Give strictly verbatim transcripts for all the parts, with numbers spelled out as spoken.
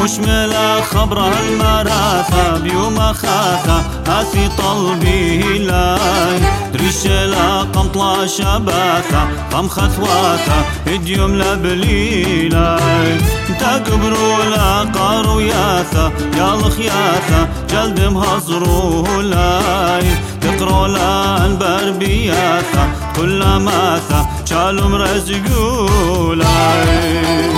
مشملة خبر المراثة بيوم خاثة هاتي طلبي لاي دريشلا قمطلة شباثة قم خثواثة هديوم لبليلاي تقبروا لا قارو ياثة يا الخياثة جلد مهزرو لاي تقروا لا انبر بياثة كل ماثة شالوا مرزقو لاي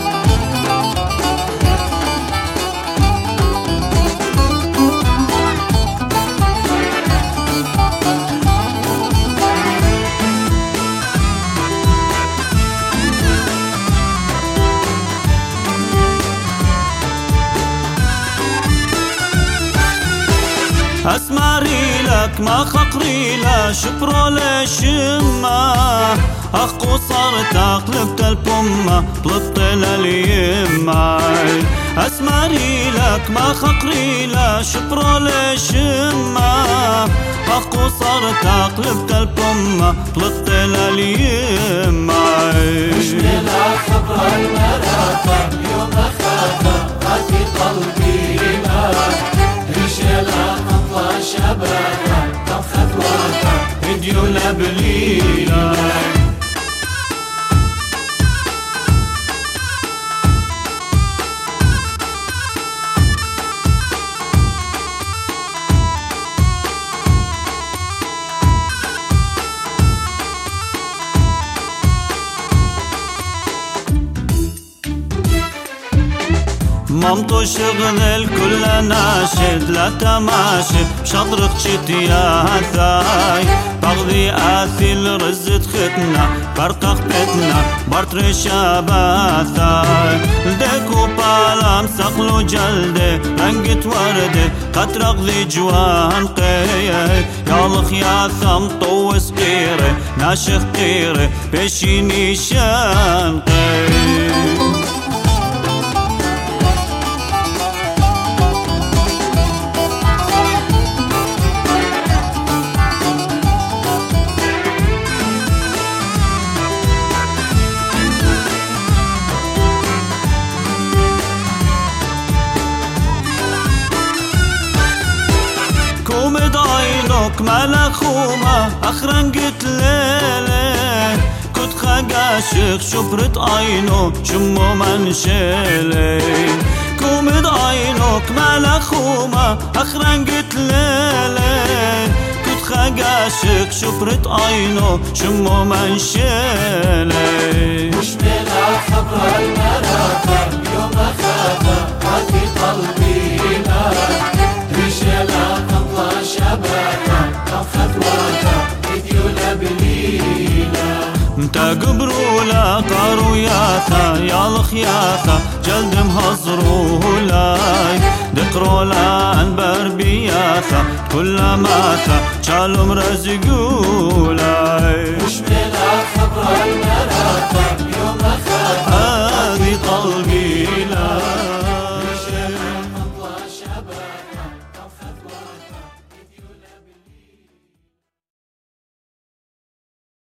أسماري لك ما خقري لا شبرو لشمة أخو صرت أقلبت البمة طلبت لليمة أسماري لك ما خقري لا شبرو لشمة أخو صرت أقلبت البمة طلبت لليمة مشملة خبر المراثة يوم خاثة هاتي قلبي لك رجالة قطلة شبابة طب خطواتها فيديو لبليلة مامتو شغل كل ناشد لا تماشي بشطرق شتيا ثاي بغضي آثيل رزت ختنا فرقق بتنا برتر شاباثاي لديكو بالام سقلو جلدي رنقت وردي قطرق ذي جوان قيه يا الخياثة مطوس قيري ناشخ قيري بشيني شان قيه كومد عينك ملخومة أخرنجت ليلي كنت خجاشك شبرت عينه شمو منشلي كومد عينك ملخومة أخرنجت ليلي كنت خجاشك شبرت عينه شمو منشلي مشملة خبر المراثة يوم خاثة هاتي قلبي لك رجالة شبابة طب خطواتها فيديو لبليلة تقبروا لا قارو ياثا يا الخياثة جلد مهزرو لاي دقروا لا انبر بياثا كل ماثا شالوا مرزقو لاي مشملة خبر